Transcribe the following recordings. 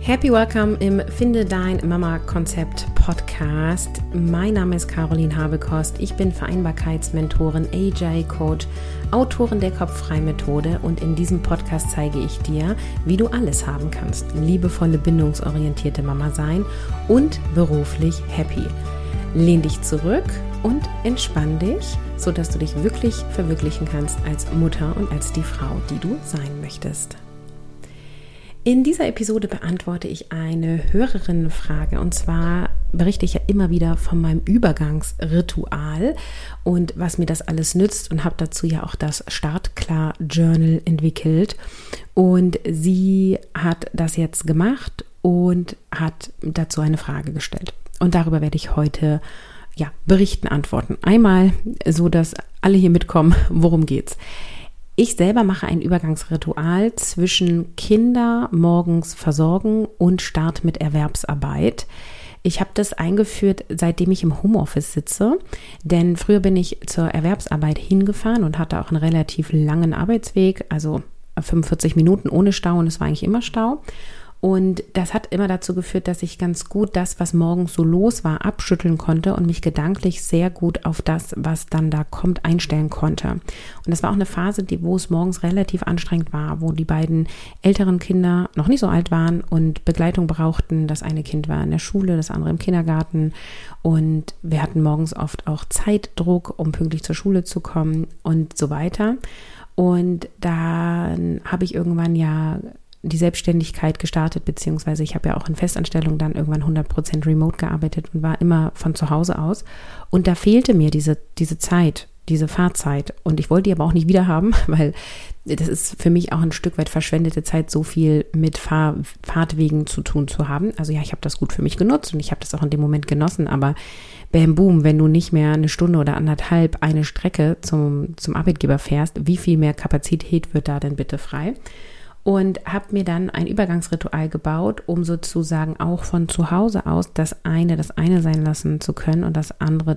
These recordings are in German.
Happy Welcome im Finde Dein Mama-Konzept Podcast. Mein Name ist Caroline Habekost. Ich bin Vereinbarkeitsmentorin, AJ-Coach, Autorin der Kopffrei-Methode und in diesem Podcast zeige ich dir, wie du alles haben kannst. Liebevolle, bindungsorientierte Mama sein und beruflich happy. Lehn dich zurück und entspann dich, sodass du dich wirklich verwirklichen kannst als Mutter und als die Frau, die du sein möchtest. In dieser Episode beantworte ich eine Hörerinnenfrage und zwar berichte ich ja immer wieder von meinem Übergangsritual und was mir das alles nützt und habe dazu ja auch das Startklar-Journal entwickelt und sie hat das jetzt gemacht und hat dazu eine Frage gestellt und darüber werde ich heute berichten, antworten. Einmal so, dass alle hier mitkommen, worum geht's. Ich selber mache ein Übergangsritual zwischen Kinder morgens versorgen und Start mit Erwerbsarbeit. Ich habe das eingeführt, seitdem ich im Homeoffice sitze, denn früher bin ich zur Erwerbsarbeit hingefahren und hatte auch einen relativ langen Arbeitsweg, also 45 Minuten ohne Stau und es war eigentlich immer Stau. Und das hat immer dazu geführt, dass ich ganz gut das, was morgens so los war, abschütteln konnte und mich gedanklich sehr gut auf das, was dann da kommt, einstellen konnte. Und das war auch eine Phase, wo es morgens relativ anstrengend war, wo die beiden älteren Kinder noch nicht so alt waren und Begleitung brauchten. Das eine Kind war in der Schule, das andere im Kindergarten. Und wir hatten morgens oft auch Zeitdruck, um pünktlich zur Schule zu kommen und so weiter. Und dann habe ich irgendwann die Selbstständigkeit gestartet, beziehungsweise ich habe ja auch in Festanstellung dann irgendwann 100% remote gearbeitet und war immer von zu Hause aus. Und da fehlte mir diese Zeit, diese Fahrzeit. Und ich wollte die aber auch nicht wieder haben, weil das ist für mich auch ein Stück weit verschwendete Zeit, so viel mit Fahrtwegen zu tun zu haben. Also ich habe das gut für mich genutzt und ich habe das auch in dem Moment genossen, aber bam, boom, wenn du nicht mehr eine Stunde oder anderthalb eine Strecke zum Arbeitgeber fährst, wie viel mehr Kapazität wird da denn bitte frei? Und habe mir dann ein Übergangsritual gebaut, um sozusagen auch von zu Hause aus das eine sein lassen zu können und das andere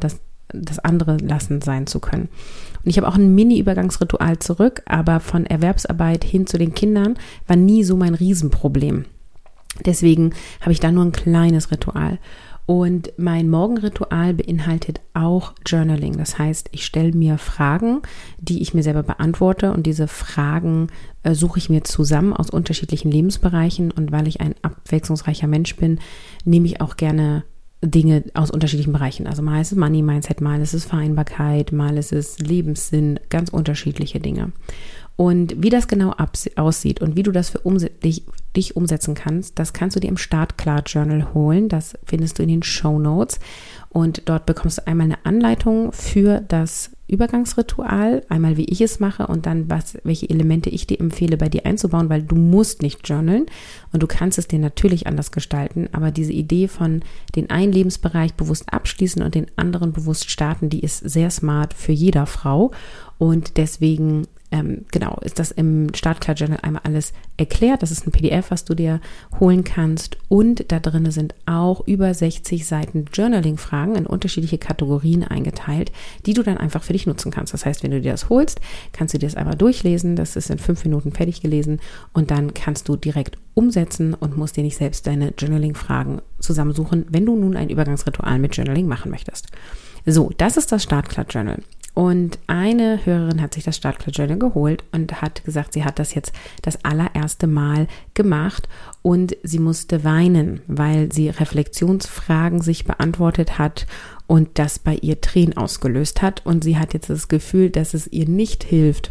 lassen sein zu können. Und ich habe auch ein Mini-Übergangsritual zurück, aber von Erwerbsarbeit hin zu den Kindern war nie so mein Riesenproblem. Deswegen habe ich da nur ein kleines Ritual. Und mein Morgenritual beinhaltet auch Journaling. Das heißt, ich stelle mir Fragen, die ich mir selber beantworte und diese Fragen suche ich mir zusammen aus unterschiedlichen Lebensbereichen und weil ich ein abwechslungsreicher Mensch bin, nehme ich auch gerne Dinge aus unterschiedlichen Bereichen. Also mal ist es Money Mindset, mal ist es Vereinbarkeit, mal ist es Lebenssinn, ganz unterschiedliche Dinge. Und wie das genau aussieht und wie du das für dich umsetzen kannst, das kannst du dir im Startklar-Journal holen. Das findest du in den Shownotes. Und dort bekommst du einmal eine Anleitung für das Übergangsritual, einmal wie ich es mache und dann welche Elemente ich dir empfehle, bei dir einzubauen, weil du musst nicht journalen und du kannst es dir natürlich anders gestalten, aber diese Idee von den einen Lebensbereich bewusst abschließen und den anderen bewusst starten, die ist sehr smart für jeder Frau und deswegen ist das im Startklar-Journal einmal alles erklärt. Das ist ein PDF, was du dir holen kannst und da drin sind auch über 60 Seiten Journaling-Fragen in unterschiedliche Kategorien eingeteilt, die du dann einfach für dich nutzen kannst. Das heißt, wenn du dir das holst, kannst du dir das einmal durchlesen, das ist in 5 Minuten fertig gelesen und dann kannst du direkt umsetzen und musst dir nicht selbst deine Journaling-Fragen zusammensuchen, wenn du nun ein Übergangsritual mit Journaling machen möchtest. So, das ist das Startklar-Journal. Und eine Hörerin hat sich das Startklar-Journal geholt und hat gesagt, sie hat das jetzt das allererste Mal gemacht und sie musste weinen, weil sie Reflexionsfragen sich beantwortet hat und das bei ihr Tränen ausgelöst hat. Und sie hat jetzt das Gefühl, dass es ihr nicht hilft,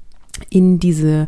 in die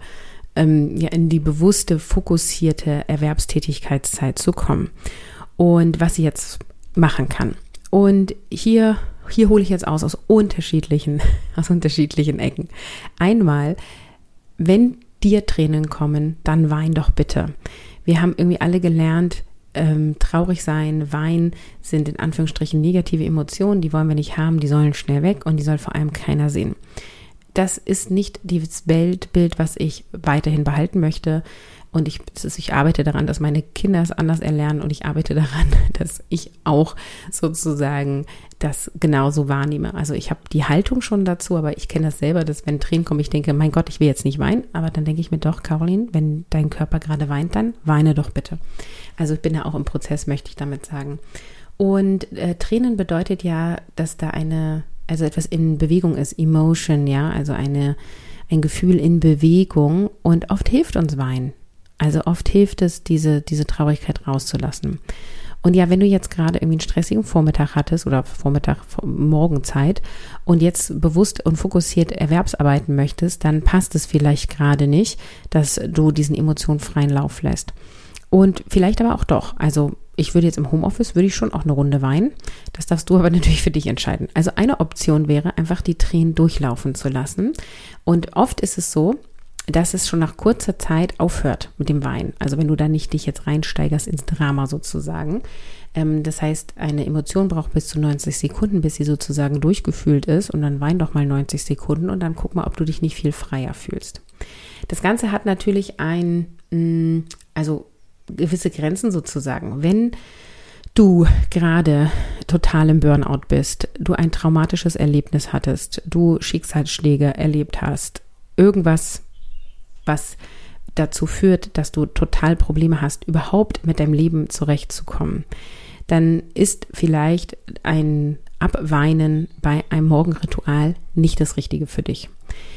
bewusste, fokussierte Erwerbstätigkeitszeit zu kommen und was sie jetzt machen kann. Und hier hole ich jetzt aus unterschiedlichen Ecken. Einmal, wenn dir Tränen kommen, dann wein doch bitte. Wir haben irgendwie alle gelernt, traurig sein, weinen sind in Anführungsstrichen negative Emotionen, die wollen wir nicht haben, die sollen schnell weg und die soll vor allem keiner sehen. Das ist nicht das Weltbild, was ich weiterhin behalten möchte. Und ich arbeite daran, dass meine Kinder es anders erlernen und ich arbeite daran, dass ich auch sozusagen das genauso wahrnehme. Also ich habe die Haltung schon dazu, aber ich kenne das selber, dass wenn Tränen kommen, ich denke, mein Gott, ich will jetzt nicht weinen, aber dann denke ich mir doch, Caroline, wenn dein Körper gerade weint, dann weine doch bitte. Also ich bin ja auch im Prozess, möchte ich damit sagen. Und Tränen bedeutet ja, dass da etwas in Bewegung ist, Emotion, ja, also ein Gefühl in Bewegung, und oft hilft uns Weinen. Also oft hilft es, diese Traurigkeit rauszulassen. Und ja, wenn du jetzt gerade irgendwie einen stressigen Vormittag hattest oder Morgenzeit und jetzt bewusst und fokussiert Erwerbsarbeiten möchtest, dann passt es vielleicht gerade nicht, dass du diesen Emotionen freien Lauf lässt. Und vielleicht aber auch doch. Also ich würde jetzt im Homeoffice, würde ich schon auch eine Runde weinen. Das darfst du aber natürlich für dich entscheiden. Also eine Option wäre, einfach die Tränen durchlaufen zu lassen. Und oft ist es so, dass es schon nach kurzer Zeit aufhört mit dem Weinen. Also wenn du da nicht dich jetzt reinsteigerst ins Drama sozusagen. Das heißt, eine Emotion braucht bis zu 90 Sekunden, bis sie sozusagen durchgefühlt ist. Und dann wein doch mal 90 Sekunden und dann guck mal, ob du dich nicht viel freier fühlst. Das Ganze hat natürlich gewisse Grenzen sozusagen. Wenn du gerade total im Burnout bist, du ein traumatisches Erlebnis hattest, du Schicksalsschläge erlebt hast, irgendwas, was dazu führt, dass du total Probleme hast, überhaupt mit deinem Leben zurechtzukommen, dann ist vielleicht ein Abweinen bei einem Morgenritual nicht das Richtige für dich.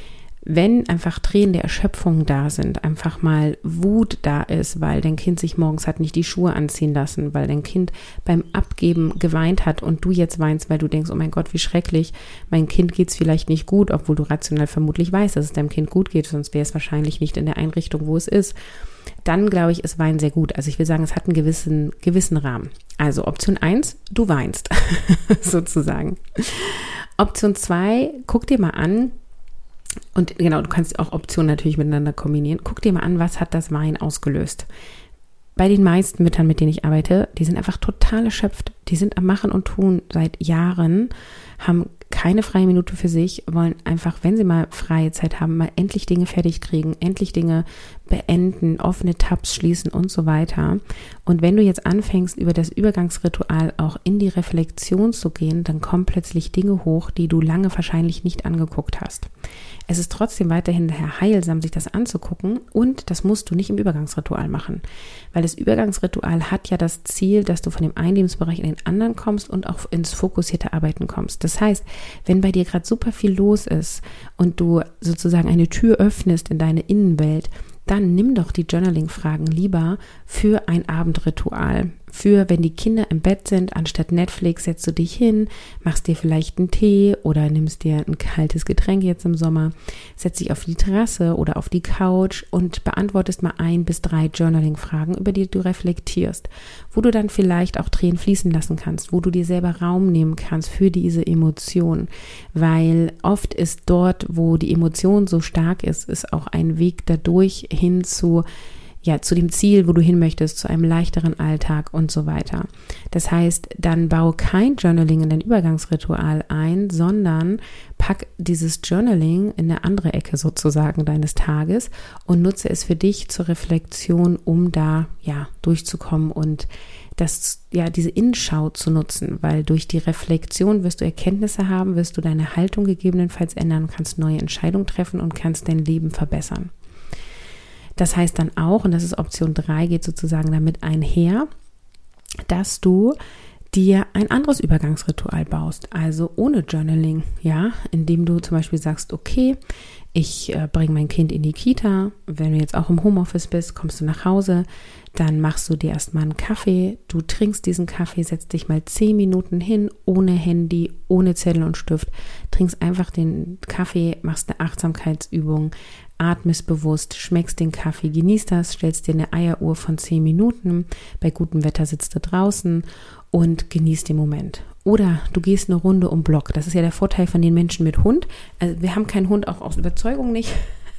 Wenn einfach Tränen der Erschöpfung da sind, einfach mal Wut da ist, weil dein Kind sich morgens hat nicht die Schuhe anziehen lassen, weil dein Kind beim Abgeben geweint hat und du jetzt weinst, weil du denkst, oh mein Gott, wie schrecklich, mein Kind geht's vielleicht nicht gut, obwohl du rational vermutlich weißt, dass es deinem Kind gut geht, sonst wäre es wahrscheinlich nicht in der Einrichtung, wo es ist. Dann glaube ich, ist Weinen sehr gut. Also ich will sagen, es hat einen gewissen Rahmen. Also Option 1, du weinst, sozusagen. Option 2, guck dir mal an, und genau, du kannst auch Optionen natürlich miteinander kombinieren. Guck dir mal an, was hat das Weinen ausgelöst. Bei den meisten Müttern, mit denen ich arbeite, die sind einfach total erschöpft. Die sind am Machen und Tun seit Jahren, haben keine freie Minute für sich, wollen einfach, wenn sie mal freie Zeit haben, mal endlich Dinge fertig kriegen, endlich Dinge beenden, offene Tabs schließen und so weiter. Und wenn du jetzt anfängst, über das Übergangsritual auch in die Reflexion zu gehen, dann kommen plötzlich Dinge hoch, die du lange wahrscheinlich nicht angeguckt hast. Es ist trotzdem weiterhin heilsam, sich das anzugucken, und das musst du nicht im Übergangsritual machen, weil das Übergangsritual hat ja das Ziel, dass du von dem einen Lebensbereich in den anderen kommst und auch ins fokussierte Arbeiten kommst. Das heißt, wenn bei dir gerade super viel los ist und du sozusagen eine Tür öffnest in deine Innenwelt, dann nimm doch die Journaling-Fragen lieber für ein Abendritual. Für, wenn die Kinder im Bett sind, anstatt Netflix setzt du dich hin, machst dir vielleicht einen Tee oder nimmst dir ein kaltes Getränk jetzt im Sommer, setzt dich auf die Terrasse oder auf die Couch und beantwortest mal 1 bis 3 Journaling-Fragen, über die du reflektierst, wo du dann vielleicht auch Tränen fließen lassen kannst, wo du dir selber Raum nehmen kannst für diese Emotion, weil oft ist dort, wo die Emotion so stark ist auch ein Weg dadurch hin zu dem Ziel, wo du hin möchtest, zu einem leichteren Alltag und so weiter. Das heißt, dann baue kein Journaling in dein Übergangsritual ein, sondern pack dieses Journaling in eine andere Ecke sozusagen deines Tages und nutze es für dich zur Reflexion, um da durchzukommen und diese Innenschau zu nutzen, weil durch die Reflexion wirst du Erkenntnisse haben, wirst du deine Haltung gegebenenfalls ändern, kannst neue Entscheidungen treffen und kannst dein Leben verbessern. Das heißt dann auch, und das ist Option 3, geht sozusagen damit einher, dass du dir ein anderes Übergangsritual baust, also ohne Journaling, indem du zum Beispiel sagst, okay, ich bringe mein Kind in die Kita, wenn du jetzt auch im Homeoffice bist, kommst du nach Hause, dann machst du dir erstmal einen Kaffee, du trinkst diesen Kaffee, setzt dich mal 10 Minuten hin, ohne Handy, ohne Zettel und Stift, trinkst einfach den Kaffee, machst eine Achtsamkeitsübung, atmest bewusst, schmeckst den Kaffee, genießt das, stellst dir eine Eieruhr von 10 Minuten, bei gutem Wetter sitzt du draußen und genießt den Moment. Oder du gehst eine Runde um Block. Das ist ja der Vorteil von den Menschen mit Hund. Also wir haben keinen Hund, auch aus Überzeugung nicht.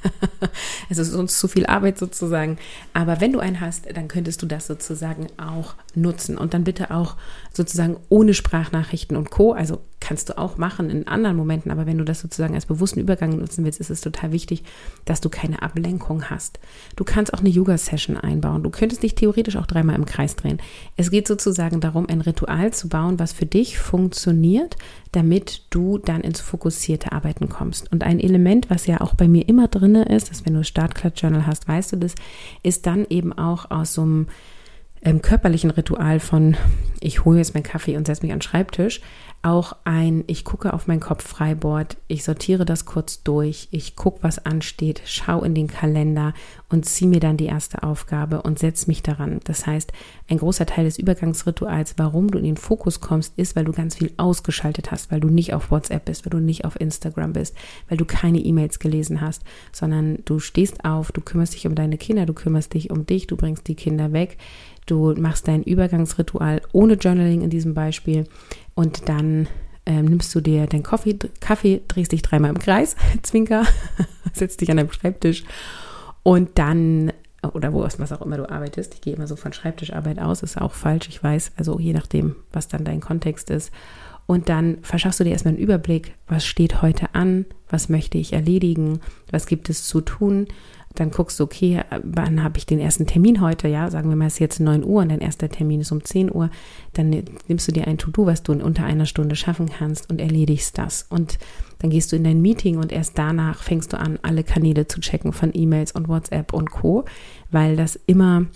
Es ist uns zu viel Arbeit sozusagen. Aber wenn du einen hast, dann könntest du das sozusagen auch nutzen. Und dann bitte auch sozusagen ohne Sprachnachrichten und Co. Also kannst du auch machen in anderen Momenten, aber wenn du das sozusagen als bewussten Übergang nutzen willst, ist es total wichtig, dass du keine Ablenkung hast. Du kannst auch eine Yoga-Session einbauen. Du könntest dich theoretisch auch 3-mal im Kreis drehen. Es geht sozusagen darum, ein Ritual zu bauen, was für dich funktioniert, damit du dann ins fokussierte Arbeiten kommst. Und ein Element, was ja auch bei mir immer drin ist, dass wenn du Start-Club-Journal hast, weißt du das, ist dann eben auch aus so einem körperlichen Ritual von, ich hole jetzt meinen Kaffee und setze mich an den Schreibtisch, auch ich gucke auf mein Kopffreiboard, ich sortiere das kurz durch, ich gucke, was ansteht, schaue in den Kalender und ziehe mir dann die erste Aufgabe und setze mich daran. Das heißt, ein großer Teil des Übergangsrituals, warum du in den Fokus kommst, ist, weil du ganz viel ausgeschaltet hast, weil du nicht auf WhatsApp bist, weil du nicht auf Instagram bist, weil du keine E-Mails gelesen hast, sondern du stehst auf, du kümmerst dich um deine Kinder, du kümmerst dich um dich, du bringst die Kinder weg, du machst dein Übergangsritual ohne Journaling in diesem Beispiel und dann nimmst du dir deinen Kaffee, drehst dich 3-mal im Kreis, Zwinker, setzt dich an deinem Schreibtisch und dann, oder was auch immer du arbeitest, ich gehe immer so von Schreibtischarbeit aus, ist auch falsch, ich weiß, also je nachdem, was dann dein Kontext ist. Und dann verschaffst du dir erstmal einen Überblick, was steht heute an, was möchte ich erledigen, was gibt es zu tun. Dann guckst du, okay, wann habe ich den ersten Termin heute, ja, sagen wir mal, es ist jetzt 9 Uhr und dein erster Termin ist um 10 Uhr, dann nimmst du dir ein To-Do, was du in unter einer Stunde schaffen kannst und erledigst das. Und dann gehst du in dein Meeting und erst danach fängst du an, alle Kanäle zu checken von E-Mails und WhatsApp und Co., weil das immer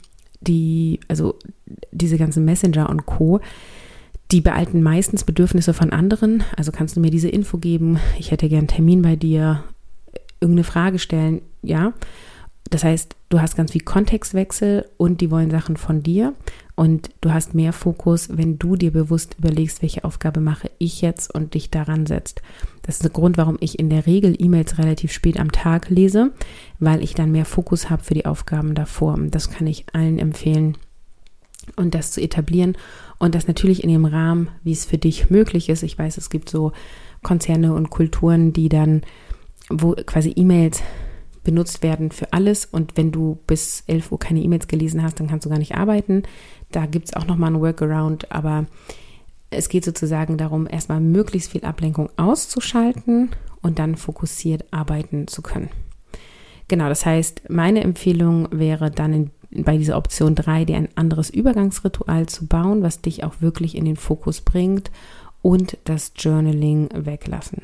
diese ganzen Messenger und Co., die behalten meistens Bedürfnisse von anderen, also kannst du mir diese Info geben, ich hätte gern einen Termin bei dir, irgendeine Frage stellen, ja. Das heißt, du hast ganz viel Kontextwechsel und die wollen Sachen von dir und du hast mehr Fokus, wenn du dir bewusst überlegst, welche Aufgabe mache ich jetzt und dich daran setzt. Das ist der Grund, warum ich in der Regel E-Mails relativ spät am Tag lese, weil ich dann mehr Fokus habe für die Aufgaben davor. Das kann ich allen empfehlen und das zu etablieren und das natürlich in dem Rahmen, wie es für dich möglich ist. Ich weiß, es gibt so Konzerne und Kulturen, die dann, wo quasi E-Mails benutzt werden für alles und wenn du bis 11 Uhr keine E-Mails gelesen hast, dann kannst du gar nicht arbeiten. Da gibt es auch nochmal einen Workaround, aber es geht sozusagen darum, erstmal möglichst viel Ablenkung auszuschalten und dann fokussiert arbeiten zu können. Genau, das heißt, meine Empfehlung wäre dann bei dieser Option 3, dir ein anderes Übergangsritual zu bauen, was dich auch wirklich in den Fokus bringt und das Journaling weglassen.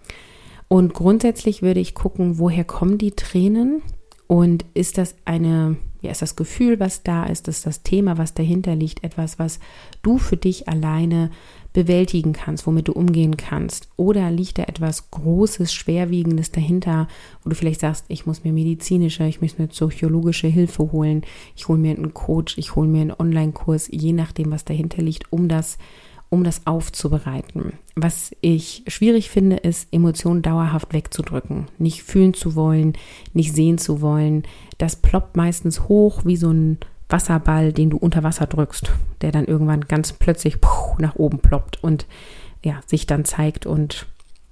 Und grundsätzlich würde ich gucken, woher kommen die Tränen und ist das ist das Gefühl, was da ist, ist das Thema, was dahinter liegt, etwas, was du für dich alleine bewältigen kannst, womit du umgehen kannst, oder liegt da etwas Großes, Schwerwiegendes dahinter, wo du vielleicht sagst, ich muss mir medizinische, ich muss mir psychologische Hilfe holen, ich hole mir einen Coach, ich hole mir einen Online-Kurs, je nachdem, was dahinter liegt, um das aufzubereiten. Was ich schwierig finde, ist, Emotionen dauerhaft wegzudrücken, nicht fühlen zu wollen, nicht sehen zu wollen. Das ploppt meistens hoch wie so ein Wasserball, den du unter Wasser drückst, der dann irgendwann ganz plötzlich nach oben ploppt und ja, sich dann zeigt und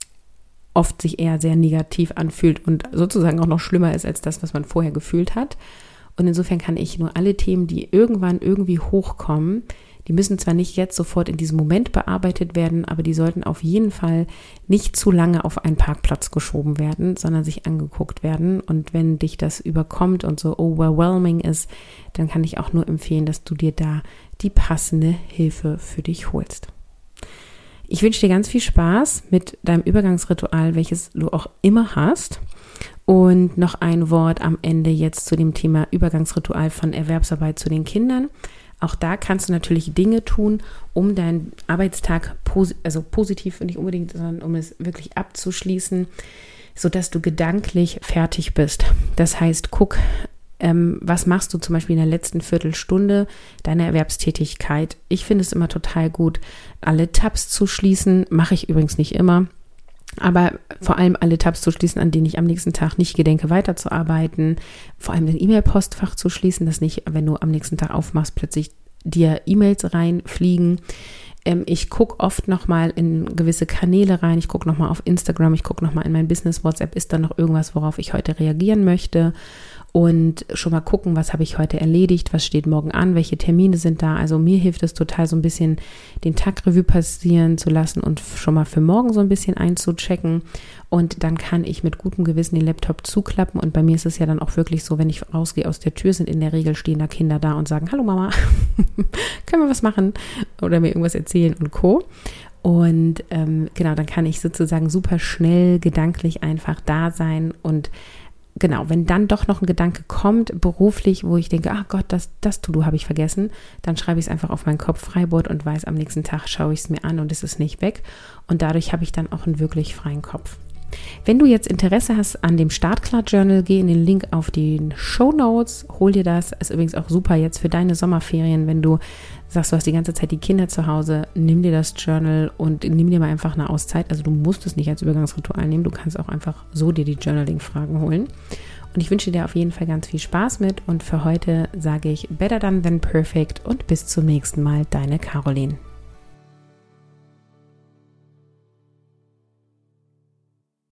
oft sich eher sehr negativ anfühlt und sozusagen auch noch schlimmer ist als das, was man vorher gefühlt hat. Und insofern kann ich nur alle Themen, die irgendwann irgendwie hochkommen, die müssen zwar nicht jetzt sofort in diesem Moment bearbeitet werden, aber die sollten auf jeden Fall nicht zu lange auf einen Parkplatz geschoben werden, sondern sich angeguckt werden. Und wenn dich das überkommt und so overwhelming ist, dann kann ich auch nur empfehlen, dass du dir da die passende Hilfe für dich holst. Ich wünsche dir ganz viel Spaß mit deinem Übergangsritual, welches du auch immer hast. Und noch ein Wort am Ende jetzt zu dem Thema Übergangsritual von Erwerbsarbeit zu den Kindern. Auch da kannst du natürlich Dinge tun, um deinen Arbeitstag positiv, nicht unbedingt, sondern um es wirklich abzuschließen, sodass du gedanklich fertig bist. Das heißt, guck, was machst du zum Beispiel in der letzten Viertelstunde deiner Erwerbstätigkeit. Ich finde es immer total gut, alle Tabs zu schließen, mache ich übrigens nicht immer. Aber vor allem alle Tabs zu schließen, an denen ich am nächsten Tag nicht gedenke, weiterzuarbeiten. Vor allem das E-Mail-Postfach zu schließen, dass nicht, wenn du am nächsten Tag aufmachst, plötzlich dir E-Mails reinfliegen. Ich gucke oft nochmal in gewisse Kanäle rein. Ich gucke nochmal auf Instagram. Ich gucke nochmal in mein Business WhatsApp. Ist da noch irgendwas, worauf ich heute reagieren möchte? und schon mal gucken, was habe ich heute erledigt, was steht morgen an, welche Termine sind da. Also mir hilft es total, so ein bisschen den Tag Revue passieren zu lassen und schon mal für morgen so ein bisschen einzuchecken. Und dann kann ich mit gutem Gewissen den Laptop zuklappen. Und bei mir ist es ja dann auch wirklich so, wenn ich rausgehe aus der Tür, sind in der Regel stehende Kinder da und sagen, hallo Mama, können wir was machen? Oder mir irgendwas erzählen und Co. Und genau, dann kann ich sozusagen super schnell gedanklich einfach da sein. Und genau, wenn dann doch noch ein Gedanke kommt, beruflich, wo ich denke, ach Gott, das To-Do habe ich vergessen, dann schreibe ich es einfach auf mein Kopffreiboard und weiß, am nächsten Tag schaue ich es mir an und es ist nicht weg. Und dadurch habe ich dann auch einen wirklich freien Kopf. Wenn du jetzt Interesse hast an dem Startklar-Journal, geh in den Link auf die Shownotes, hol dir das. Ist übrigens auch super jetzt für deine Sommerferien, wenn du sagst, du hast die ganze Zeit die Kinder zu Hause, nimm dir das Journal und nimm dir mal einfach eine Auszeit. Also du musst es nicht als Übergangsritual nehmen, du kannst auch einfach so dir die Journaling-Fragen holen. Und ich wünsche dir auf jeden Fall ganz viel Spaß mit und für heute sage ich better done than perfect und bis zum nächsten Mal, deine Caroline.